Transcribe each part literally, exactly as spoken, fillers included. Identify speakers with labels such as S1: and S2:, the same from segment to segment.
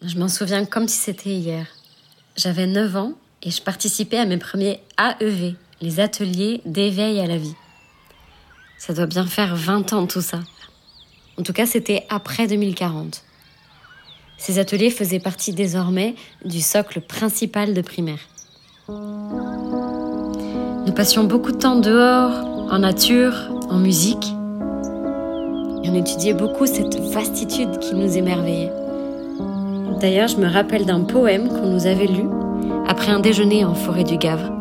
S1: Je m'en souviens comme si c'était hier. J'avais neuf ans et je participais à mes premiers A E V, les ateliers d'éveil à la vie. Ça doit bien faire vingt ans tout ça. En tout cas, c'était après deux mille quarante. Ces ateliers faisaient partie désormais du socle principal de primaire. Nous passions beaucoup de temps dehors, en nature, en musique. Et on étudiait beaucoup cette vastitude qui nous émerveillait. D'ailleurs, je me rappelle d'un poème qu'on nous avait lu après un déjeuner en forêt du Gavre.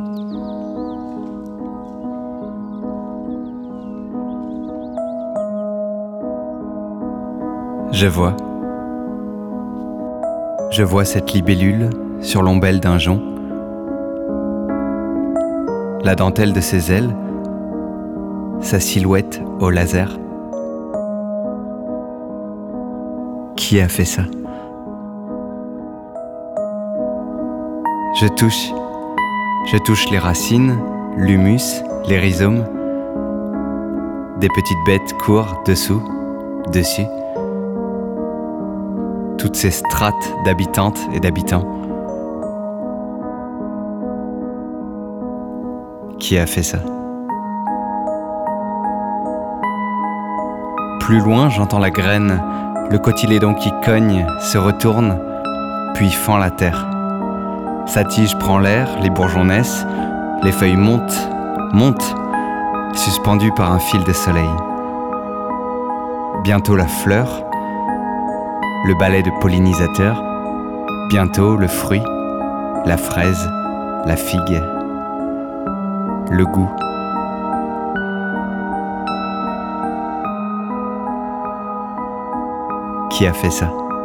S2: Je vois. Je vois cette libellule sur l'ombelle d'un jonc. La dentelle de ses ailes, sa silhouette au laser. Qui a fait ça? Je touche, je touche les racines, l'humus, les rhizomes. Des petites bêtes courent dessous, dessus. Toutes ces strates d'habitantes et d'habitants. Qui a fait ça? Plus loin, j'entends la graine, le cotylédon qui cogne, se retourne, puis fend la terre. Sa tige prend l'air, les bourgeons naissent, les feuilles montent, montent, suspendues par un fil de soleil. Bientôt la fleur, le balai de pollinisateurs, bientôt le fruit, la fraise, la figue, le goût. Qui a fait ça?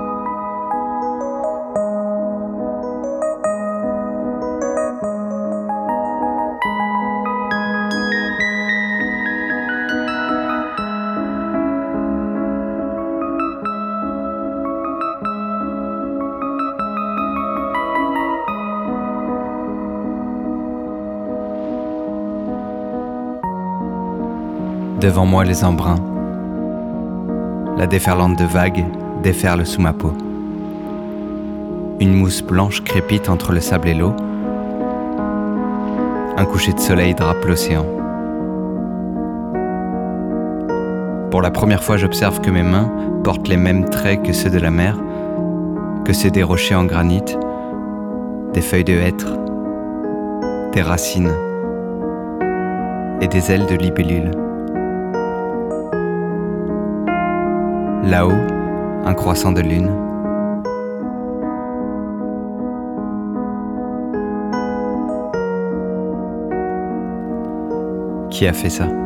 S2: Devant moi les embruns. La déferlante de vagues déferle sous ma peau. Une mousse blanche crépite entre le sable et l'eau. Un coucher de soleil drape l'océan. Pour la première fois, j'observe que mes mains portent les mêmes traits que ceux de la mer, que ceux des rochers en granit, des feuilles de hêtre, des racines et des ailes de libellule. Là-haut, un croissant de lune. Qui a fait ça?